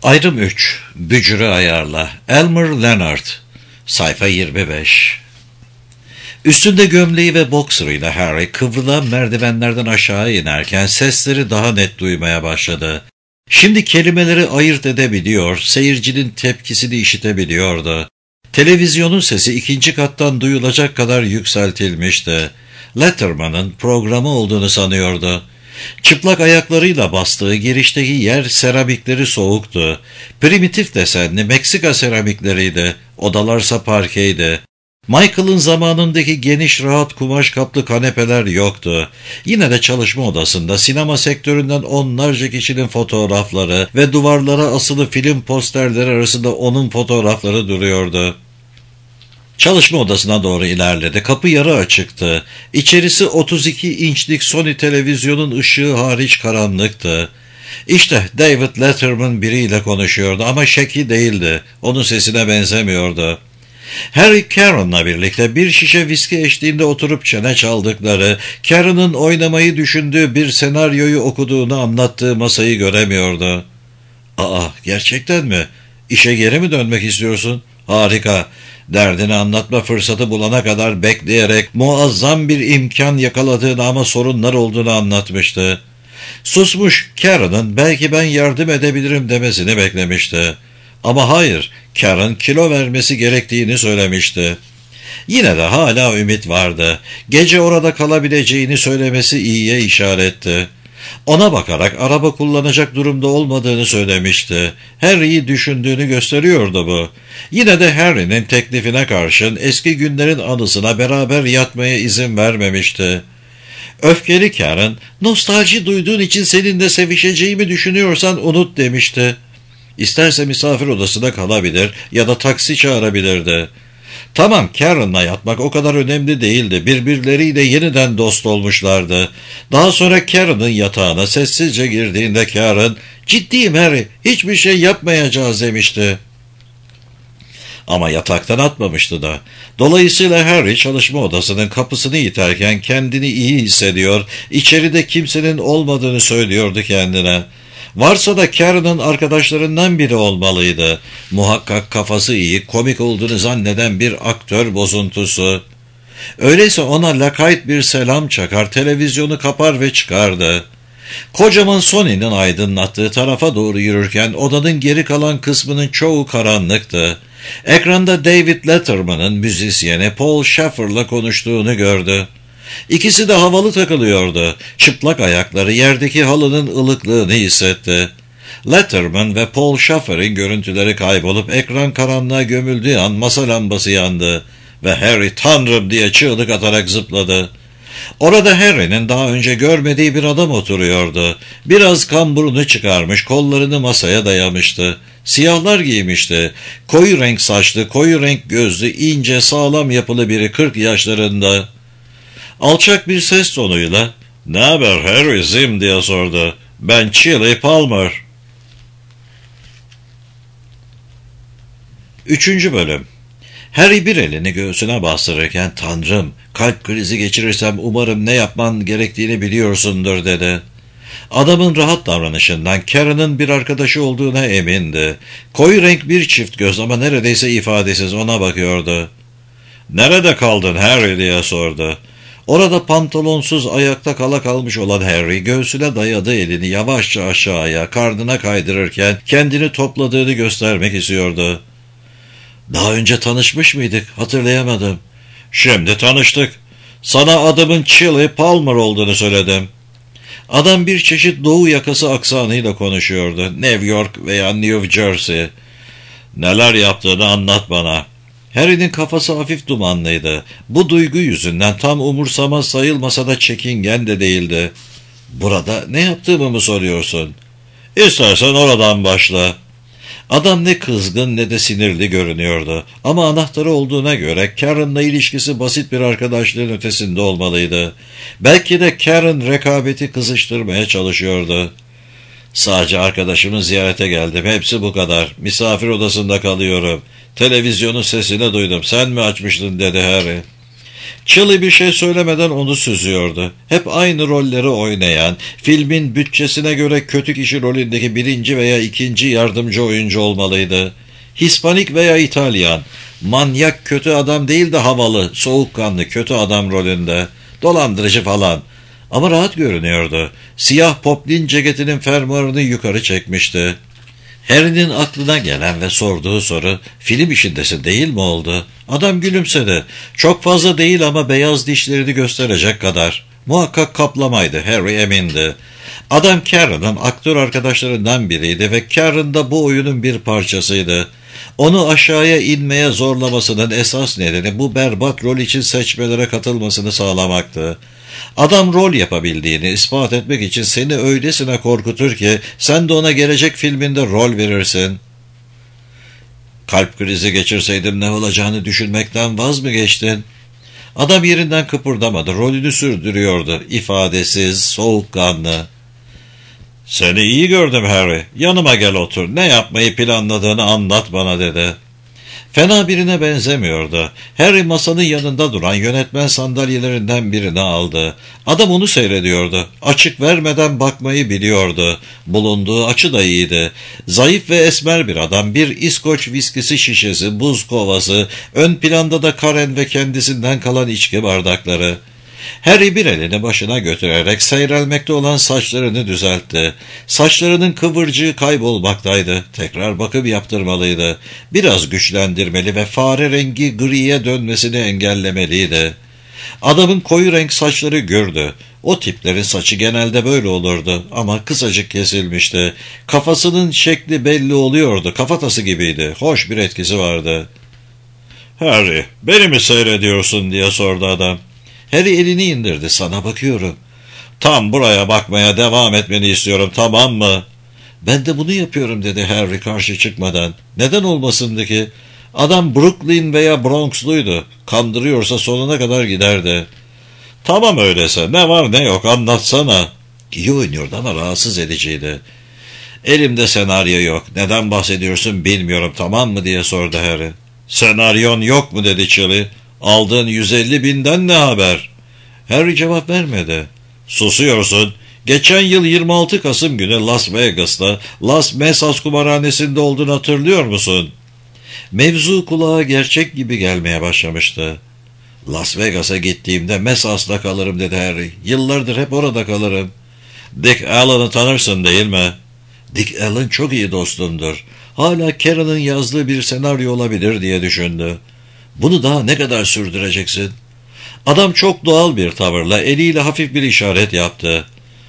Ayrım 3. Bücürü ayarla. Elmer Leonard. Sayfa 25. Üstünde gömleği ve bokserıyla Harry kıvrılan merdivenlerden aşağı inerken sesleri daha net duymaya başladı. Şimdi kelimeleri ayırt edebiliyor, seyircinin tepkisini işitebiliyordu. Televizyonun sesi 2. kattan duyulacak kadar yükseltilmişti. Letterman'ın programı olduğunu sanıyordu. Çıplak ayaklarıyla bastığı girişteki yer seramikleri soğuktu. Primitif desenli Meksika seramikleriydi. Odalarsa parkeydi. Michael'ın zamanındaki geniş rahat kumaş kaplı kanepeler yoktu. Yine de çalışma odasında sinema sektöründen onlarca kişinin fotoğrafları ve duvarlara asılı film posterleri arasında onun fotoğrafları duruyordu. Çalışma odasına doğru ilerledi. Kapı yarı açıktı. İçerisi 32 inçlik Sony televizyonun ışığı hariç karanlıktı. İşte David Letterman biriyle konuşuyordu ama Shaggy değildi. Onun sesine benzemiyordu. Harry Karen'la birlikte bir şişe viski eşliğinde oturup çene çaldıkları, Karen'ın oynamayı düşündüğü bir senaryoyu okuduğunu anlattığı masayı göremiyordu. "Aa, gerçekten mi? İşe geri mi dönmek istiyorsun? Harika." Derdini anlatma fırsatı bulana kadar bekleyerek muazzam bir imkan yakaladığını ama sorunlar olduğunu anlatmıştı. Susmuş Karen'ın belki ben yardım edebilirim demesini beklemişti. Ama hayır, Karen kilo vermesi gerektiğini söylemişti. Yine de hala ümit vardı. Gece orada kalabileceğini söylemesi iyiye işaretti. Ona bakarak araba kullanacak durumda olmadığını söylemişti. Harry'i düşündüğünü gösteriyordu bu. Yine de Harry'nin teklifine karşın eski günlerin anısına beraber yatmaya izin vermemişti. Öfkeli Karen, "Nostalji duyduğun için seninle sevişeceğimi düşünüyorsan unut," demişti. İsterse misafir odasında kalabilir ya da taksi çağırabilirdi. Tamam, Karen'la yatmak o kadar önemli değildi. Birbirleriyle yeniden dost olmuşlardı. Daha sonra Karen'ın yatağına sessizce girdiğinde Karen, "Ciddiyim Harry, hiçbir şey yapmayacağız," demişti. Ama yataktan atmamıştı da. Dolayısıyla Harry çalışma odasının kapısını iterken kendini iyi hissediyor, içeride kimsenin olmadığını söylüyordu kendine. Varsa da Karen'ın arkadaşlarından biri olmalıydı. Muhakkak kafası iyi, komik olduğunu zanneden bir aktör bozuntusu. Öyleyse ona lakayt bir selam çakar, televizyonu kapar ve çıkardı. Kocaman Sony'nin aydınlattığı tarafa doğru yürürken odanın geri kalan kısmının çoğu karanlıktı. Ekranda David Letterman'ın müzisyeni Paul Shaffer'la konuştuğunu gördü. İkisi de havalı takılıyordu. Çıplak ayakları yerdeki halının ılıklığını hissetti. Letterman ve Paul Shaffer'in görüntüleri kaybolup ekran karanlığa gömüldüğü an masa lambası yandı ve Harry "Tanrım!" diye çığlık atarak zıpladı. Orada Harry'nin daha önce görmediği bir adam oturuyordu. Biraz kamburunu çıkarmış, kollarını masaya dayamıştı. Siyahlar giymişti. Koyu renk saçlı, koyu renk gözlü, ince, sağlam yapılı biri 40 yaşlarında. Alçak bir ses tonuyla "Ne haber Harry Zim?" diye sordu. "Ben Chili Palmer." 3. Bölüm. Harry bir elini göğsüne bastırırken "Tanrım, kalp krizi geçirirsem umarım ne yapman gerektiğini biliyorsundur," dedi. Adamın rahat davranışından Karen'ın bir arkadaşı olduğuna emindi. Koyu renk bir çift göz ama neredeyse ifadesiz ona bakıyordu. "Nerede kaldın Harry?" diye sordu. Orada pantolonsuz ayakta kala kalmış olan Harry göğsüne dayadığı elini yavaşça aşağıya, karnına kaydırırken kendini topladığını göstermek istiyordu. "Daha önce tanışmış mıydık? Hatırlayamadım." "Şimdi tanıştık. Sana adımın Chili Palmer olduğunu söyledim." Adam bir çeşit doğu yakası aksanıyla konuşuyordu. "New York veya New Jersey." "Neler yaptığını anlat bana." Harry'nin kafası hafif dumanlıydı. Bu duygu yüzünden tam umursamaz sayılmasa da çekingen de değildi. "Burada ne yaptığımı mı soruyorsun?" "İstersen oradan başla." Adam ne kızgın ne de sinirli görünüyordu. Ama anahtarı olduğuna göre Karen'la ilişkisi basit bir arkadaşlığın ötesinde olmalıydı. Belki de Karen rekabeti kızıştırmaya çalışıyordu. "Sadece arkadaşımı ziyarete geldim. Hepsi bu kadar. Misafir odasında kalıyorum. Televizyonun sesini duydum. Sen mi açmıştın?" dedi Harry. Chili bir şey söylemeden onu süzüyordu. Hep aynı rolleri oynayan, filmin bütçesine göre kötü kişi rolündeki birinci veya ikinci yardımcı oyuncu olmalıydı. Hispanik veya İtalyan, manyak kötü adam değil de havalı, soğukkanlı kötü adam rolünde, dolandırıcı falan. Ama rahat görünüyordu. Siyah poplin ceketinin fermuarını yukarı çekmişti. Harry'nin aklına gelen ve sorduğu soru, film işindesin değil mi oldu? Adam gülümsedi. Çok fazla değil ama beyaz dişlerini gösterecek kadar. Muhakkak kaplamaydı, Harry emindi. Adam Karen'ın aktör arkadaşlarından biriydi ve Karen da bu oyunun bir parçasıydı. Onu aşağıya inmeye zorlamasının esas nedeni bu berbat rol için seçmelere katılmasını sağlamaktı. Adam rol yapabildiğini ispat etmek için seni öylesine korkutur ki sen de ona gelecek filminde rol verirsin. Kalp krizi geçirseydim ne olacağını düşünmekten vaz mı geçtin? Adam yerinden kıpırdamadı, rolünü sürdürüyordu, ifadesiz, soğukkanlı. Seni iyi gördüm Harry, yanıma gel otur, ne yapmayı planladığını anlat bana dedi. Fena birine benzemiyordu. Harry masanın yanında duran yönetmen sandalyelerinden birini aldı. Adam onu seyrediyordu. Açık vermeden bakmayı biliyordu. Bulunduğu açı da iyiydi. Zayıf ve esmer bir adam, bir İskoç viskisi şişesi, buz kovası, ön planda da Karen ve kendisinden kalan içki bardakları. Harry bir elini başına götürerek seyrelmekte olan saçlarını düzeltti. Saçlarının kıvırcığı kaybolmaktaydı. Tekrar bakım yaptırmalıydı. Biraz güçlendirmeli ve fare rengi griye dönmesini engellemeliydi. Adamın koyu renk saçları gürdü. O tiplerin saçı genelde böyle olurdu ama kısacık kesilmişti. Kafasının şekli belli oluyordu. Kafatası gibiydi. Hoş bir etkisi vardı. "Harry, beni mi seyrediyorsun?" diye sordu adam. Harry elini indirdi. "Sana bakıyorum." "Tam buraya bakmaya devam etmeni istiyorum, tamam mı?" "Ben de bunu yapıyorum," dedi Harry karşı çıkmadan. "Neden olmasındı ki? Adam Brooklyn veya Bronx'luydu. Kandırıyorsa sonuna kadar giderdi." "Tamam öyleyse, ne var ne yok anlatsana." İyi oynuyordu ama rahatsız ediciydi. "Elimde senaryo yok. Neden bahsediyorsun bilmiyorum, tamam mı?" diye sordu Harry. "Senaryon yok mu?" dedi Chili. "Aldığın 150.000'den ne haber?" Harry cevap vermedi. "Susuyorsun. Geçen yıl 26 Kasım günü Las Vegas'ta Las Mesas kumarhanesinde olduğunu hatırlıyor musun?" Mevzu kulağa gerçek gibi gelmeye başlamıştı. "Las Vegas'a gittiğimde Mesas'ta kalırım," dedi Harry. "Yıllardır hep orada kalırım." "Dick Allen'ı tanırsın değil mi?" "Dick Allen çok iyi dostumdur. Hala Karen'ın yazdığı bir senaryo olabilir," diye düşündü. "Bunu daha ne kadar sürdüreceksin?" Adam çok doğal bir tavırla eliyle hafif bir işaret yaptı.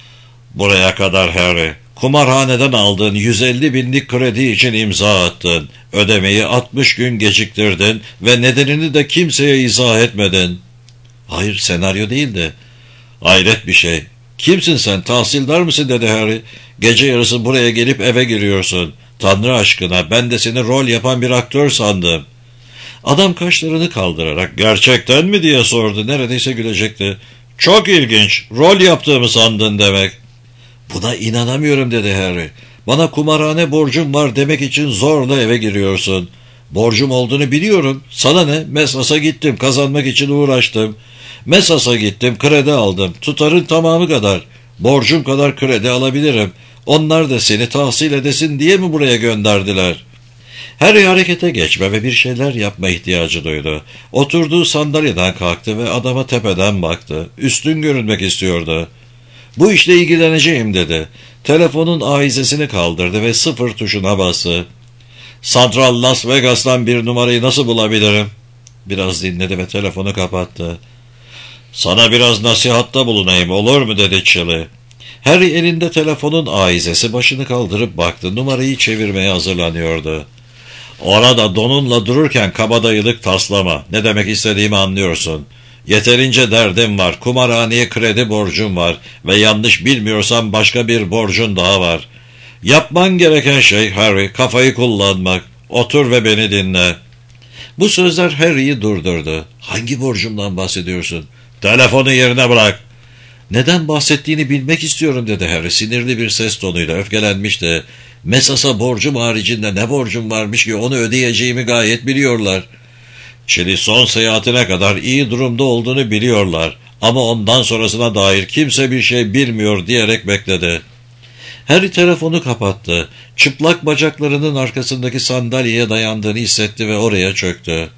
"Buraya kadar Harry. Kumarhaneden aldığın 150.000'lik kredi için imza attın. Ödemeyi 60 gün geciktirdin ve nedenini de kimseye izah etmedin." "Hayır, senaryo değildi." "Hayret bir şey. Kimsin sen, tahsildar mısın?" dedi Harry. "Gece yarısı buraya gelip eve giriyorsun. Tanrı aşkına, ben de seni rol yapan bir aktör sandım." Adam kaşlarını kaldırarak "Gerçekten mi?" diye sordu. Neredeyse gülecekti. "Çok ilginç. Rol yaptığımı sandın demek." "Buna inanamıyorum," dedi Harry. "Bana kumarhane borcum var demek için zorla eve giriyorsun." "Borcum olduğunu biliyorum. Sana ne? Mesas'a gittim. Kazanmak için uğraştım. Mesas'a gittim. Kredi aldım. Tutarın tamamı kadar. Borcum kadar kredi alabilirim. Onlar da seni tahsil edesin diye mi buraya gönderdiler?" Harry harekete geçme ve bir şeyler yapma ihtiyacı duydu. Oturduğu sandalyeden kalktı ve adama tepeden baktı. Üstün görünmek istiyordu. "Bu işle ilgileneceğim," dedi. Telefonun ahizesini kaldırdı ve 0 tuşuna bastı. "Central Las Vegas'tan bir numarayı nasıl bulabilirim?" Biraz dinledi ve telefonu kapattı. "Sana biraz nasihatta bulunayım, olur mu?" dedi Chili. Harry elinde telefonun ahizesi, başını kaldırıp baktı. Numarayı çevirmeye hazırlanıyordu. "Orada donunla dururken kabadayılık taslama. Ne demek istediğimi anlıyorsun. Yeterince derdim var. Kumarhaneye kredi borcum var. Ve yanlış bilmiyorsam başka bir borcun daha var. Yapman gereken şey Harry, kafayı kullanmak. Otur ve beni dinle." Bu sözler Harry'yi durdurdu. "Hangi borcumdan bahsediyorsun?" "Telefonu yerine bırak." "Neden bahsettiğini bilmek istiyorum," dedi Harry sinirli bir ses tonuyla. Öfkelenmişti. "Mesas'a borcum haricinde ne borcum varmış ki onu ödeyeceğimi gayet biliyorlar." Chili son seyahatine kadar iyi durumda olduğunu biliyorlar ama ondan sonrasına dair kimse bir şey bilmiyor diyerek bekledi. Harry telefonu kapattı. Çıplak bacaklarının arkasındaki sandalyeye dayandığını hissetti ve oraya çöktü.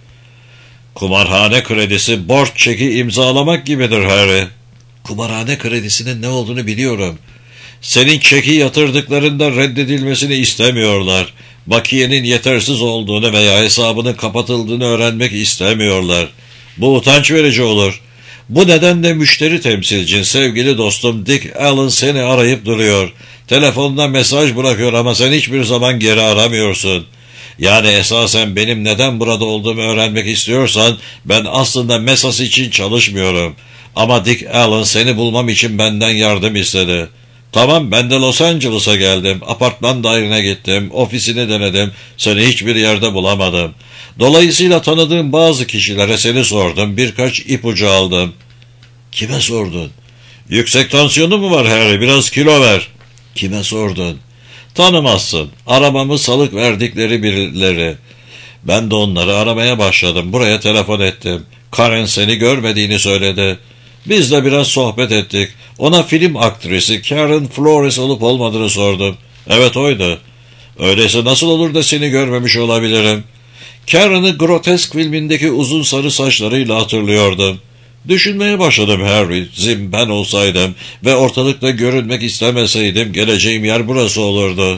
Kumarhane kredisi borç çeki imzalamak gibidir Harry. Kumarhane kredisinin ne olduğunu biliyorum. Senin çeki yatırdıklarında reddedilmesini istemiyorlar. Bakiyenin yetersiz olduğunu veya hesabının kapatıldığını öğrenmek istemiyorlar. Bu utanç verici olur. Bu nedenle müşteri temsilcin, sevgili dostum Dick Allen seni arayıp duruyor. Telefonda mesaj bırakıyor ama sen hiçbir zaman geri aramıyorsun. Yani esasen benim neden burada olduğumu öğrenmek istiyorsan ben aslında Mesas için çalışmıyorum. Ama Dick Allen seni bulmam için benden yardım istedi. Tamam, ben de Los Angeles'a geldim. Apartman dairene gittim. Ofisini denedim. Seni hiçbir yerde bulamadım. Dolayısıyla tanıdığım bazı kişilere seni sordum. Birkaç ipucu aldım. Kime sordun? Yüksek tansiyonu mu var Harry? Biraz kilo ver. Kime sordun? Tanımazsın. Arabamı salık verdikleri birileri. Ben de onları aramaya başladım. Buraya telefon ettim. Karen seni görmediğini söyledi. Biz de biraz sohbet ettik. Ona film aktrisi Karen Flores olup olmadığını sordum. Evet, oydu. Öyleyse nasıl olur da seni görmemiş olabilirim? Karen'ı Grotesk filmindeki uzun sarı saçlarıyla hatırlıyordum. Düşünmeye başladım Harry. Zim ben olsaydım ve ortalıkta görünmek istemeseydim geleceğim yer burası olurdu.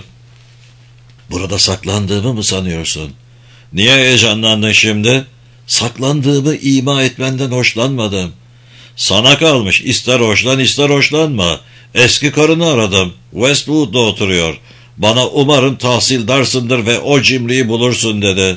Burada saklandığımı mı sanıyorsun? Niye heyecanlandın şimdi? Saklandığımı ima etmenden hoşlanmadım. Sana kalmış, ister hoşlan ister hoşlanma. Eski karını aradım. Westwood'da oturuyor. Bana umarım tahsildarsındır ve o cimriyi bulursun dedi.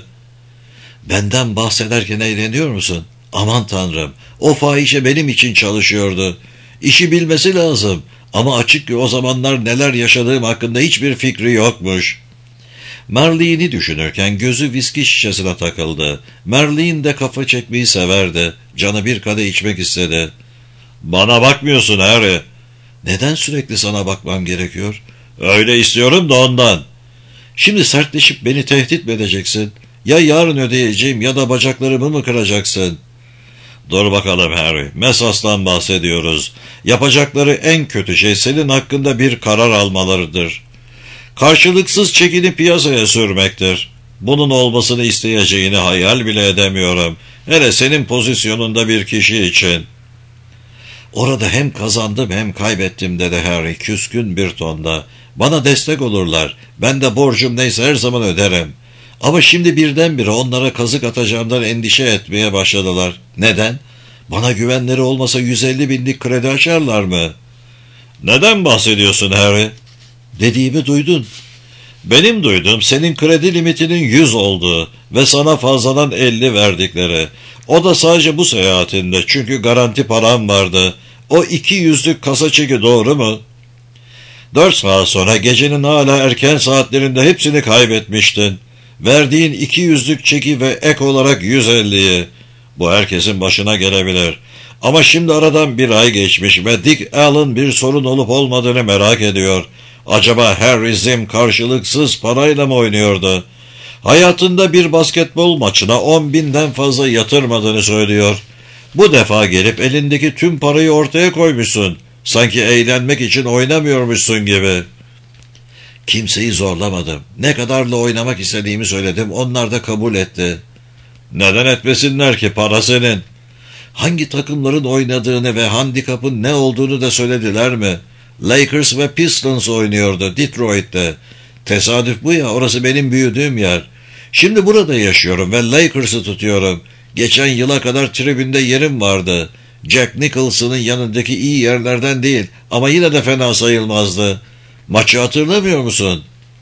Benden bahsederken eğleniyor musun? Aman tanrım, o fahişe benim için çalışıyordu. İşi bilmesi lazım ama açık ki o zamanlar neler yaşadığım hakkında hiçbir fikri yokmuş. Marlene'i düşünürken gözü viski şişesine takıldı. Marlene de kafa çekmeyi severdi. Canı bir kadeh içmek istedi. Bana bakmıyorsun Harry. Neden sürekli sana bakmam gerekiyor? Öyle istiyorum da ondan. Şimdi sertleşip beni tehdit mi edeceksin? Ya yarın ödeyeceğim ya da bacaklarımı mı kıracaksın? Dur bakalım Harry. Mesas'tan bahsediyoruz. Yapacakları en kötü şey senin hakkında bir karar almalarıdır. Karşılıksız çekini piyasaya sürmektir. Bunun olmasını isteyeceğini hayal bile edemiyorum. Hele senin pozisyonunda bir kişi için. Orada hem kazandım hem kaybettim dedi Harry küskün bir tonda. Bana destek olurlar. Ben de borcum neyse her zaman öderim. Ama şimdi birdenbire onlara kazık atacağımdan endişe etmeye başladılar. Neden? Bana güvenleri olmasa 150 binlik kredi açarlar mı? Neden bahsediyorsun Harry? Dediğimi duydun. Benim duyduğum senin kredi limitinin 100 olduğu ve sana fazladan 50 verdikleri. O da sadece bu seyahatinde çünkü garanti param vardı. O 200'lük kasa çeki doğru mu? 4 saat sonra gecenin hala erken saatlerinde hepsini kaybetmiştin. Verdiğin 200'lük çeki ve ek olarak 150'yi. Bu herkesin başına gelebilir. Ama şimdi aradan bir ay geçmiş ve Dick Allen bir sorun olup olmadığını merak ediyor. Acaba Harry Zim karşılıksız parayla mı oynuyordu? Hayatında bir basketbol maçına 10.000'den fazla yatırmadığını söylüyor. Bu defa gelip elindeki tüm parayı ortaya koymuşsun. Sanki eğlenmek için oynamıyormuşsun gibi. Kimseyi zorlamadım. Ne kadarla oynamak istediğimi söyledim. Onlar da kabul etti. Neden etmesinler ki? Para senin. Hangi takımların oynadığını ve handikapın ne olduğunu da söylediler mi? Lakers ve Pistons oynuyordu Detroit'te. Tesadüf bu ya, orası benim büyüdüğüm yer. Şimdi burada yaşıyorum ve Lakers'ı tutuyorum. Geçen yıla kadar tribünde yerim vardı. Jack Nicholson'ın yanındaki iyi yerlerden değil ama yine de fena sayılmazdı. Maçı hatırlamıyor musun?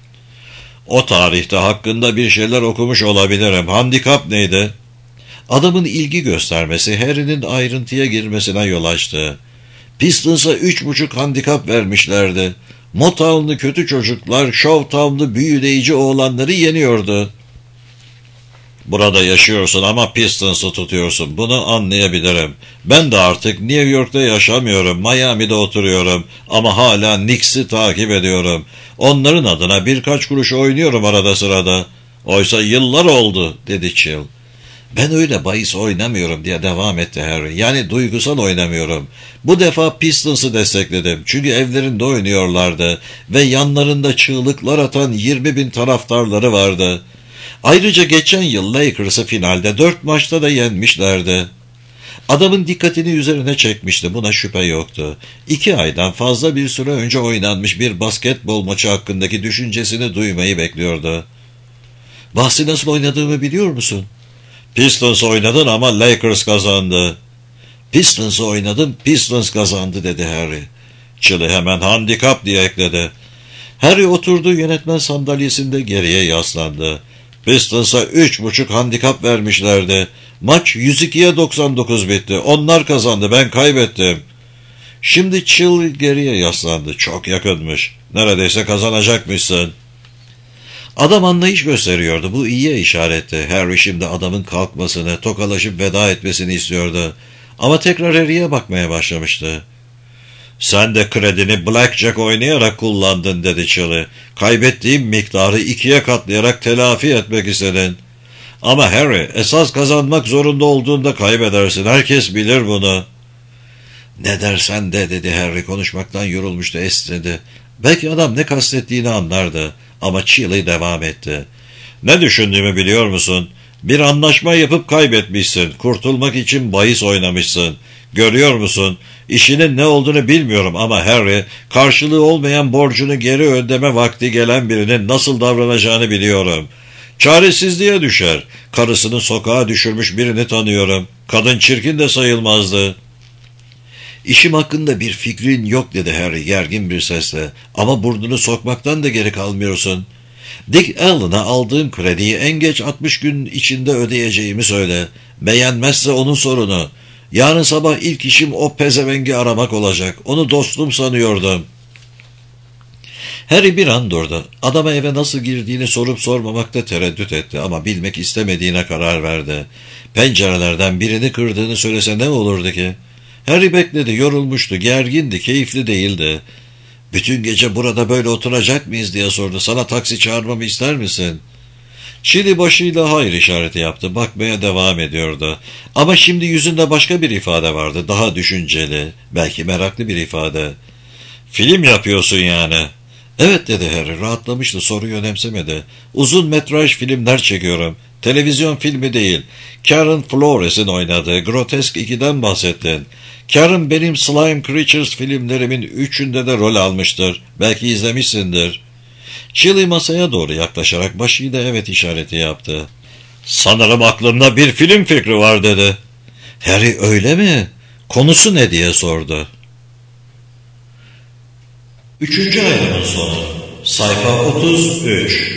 O tarihte hakkında bir şeyler okumuş olabilirim. Handikap neydi? Adamın ilgi göstermesi Harry'nin ayrıntıya girmesine yol açtı. Pistons'a 3,5 handikap vermişlerdi. Motown'lu kötü çocuklar Showtown'lu büyüleyici oğlanları yeniyordu. Burada yaşıyorsun ama Pistons'ı tutuyorsun. Bunu anlayabilirim. Ben de artık New York'ta yaşamıyorum. Miami'de oturuyorum. Ama hala Knicks'i takip ediyorum. Onların adına birkaç kuruş oynuyorum arada sırada. Oysa yıllar oldu, dedi Chill. Ben öyle bahis oynamıyorum diye devam etti Harry. Yani duygusal oynamıyorum. Bu defa Pistons'ı destekledim. Çünkü evlerinde oynuyorlardı ve yanlarında çığlıklar atan 20.000 taraftarları vardı. Ayrıca geçen yıl Lakers'ı finalde 4 maçta da yenmişlerdi. Adamın dikkatini üzerine çekmişti, buna şüphe yoktu. 2 aydan fazla bir süre önce oynanmış bir basketbol maçı hakkındaki düşüncesini duymayı bekliyordu. Bahsi nasıl oynadığımı biliyor musun? Pistons oynadın ama Lakers kazandı. Pistons oynadım, Pistons kazandı dedi Harry. Chili hemen handikap diye ekledi. Harry oturduğu yönetmen sandalyesinde geriye yaslandı. Pistons'a 3,5 handikap vermişlerdi. Maç 102'ye 99 bitti. Onlar kazandı, ben kaybettim. Şimdi Chill geriye yaslandı. Çok yakınmış. Neredeyse kazanacakmışsın. Adam anlayış gösteriyordu. Bu iyiye işaretti. Harry şimdi adamın kalkmasını, tokalaşıp veda etmesini istiyordu. Ama tekrar Harry'e bakmaya başlamıştı. Sen de kredini blackjack oynayarak kullandın dedi Chili. Kaybettiğim miktarı 2'ye katlayarak telafi etmek istedin. Ama Harry, esas kazanmak zorunda olduğunda kaybedersin. Herkes bilir bunu. Ne dersen de dedi Harry, konuşmaktan yorulmuştu, esnedi. Belki adam ne kastettiğini anlardı. Ama Chili devam etti. Ne düşündüğümü biliyor musun? Bir anlaşma yapıp kaybetmişsin. Kurtulmak için bahis oynamışsın. Görüyor musun? İşinin ne olduğunu bilmiyorum ama Harry, karşılığı olmayan borcunu geri ödeme vakti gelen birinin nasıl davranacağını biliyorum. Çaresizliğe düşer. Karısını sokağa düşürmüş birini tanıyorum. Kadın çirkin de sayılmazdı. İşim hakkında bir fikrin yok dedi Harry gergin bir sesle. Ama burnunu sokmaktan da geri kalmıyorsun. Dick Allen'a aldığım krediyi en geç 60 gün içinde ödeyeceğimi söyle. Beğenmezse onun sorunu. Yarın sabah ilk işim o pezevengi aramak olacak. Onu dostum sanıyordum. Harry bir an durdu. Adama eve nasıl girdiğini sorup sormamakta tereddüt etti ama bilmek istemediğine karar verdi. Pencerelerden birini kırdığını söylese ne olurdu ki? Harry bekledi, yorulmuştu, gergindi, keyifli değildi. Bütün gece burada böyle oturacak mıyız diye sordu. Sana taksi çağırmamı ister misin? Chili başıyla hayır işareti yaptı. Bakmaya devam ediyordu. Ama şimdi yüzünde başka bir ifade vardı. Daha düşünceli, belki meraklı bir ifade. Film yapıyorsun yani. Evet dedi Harry, rahatlamıştı, soruyu önemsemedi. Uzun metraj filmler çekiyorum. Televizyon filmi değil. Karen Flores'in oynadığı Grotesk 2'den bahsettin. Karen benim Slime Creatures filmlerimin 3'ünde de rol almıştır. Belki izlemişsindir. Chili masaya doğru yaklaşarak başıyla evet işareti yaptı. Sanırım aklımda bir film fikri var dedi. Harry öyle mi? Konusu ne diye sordu. 3. ayının sonu. Sayfa 33.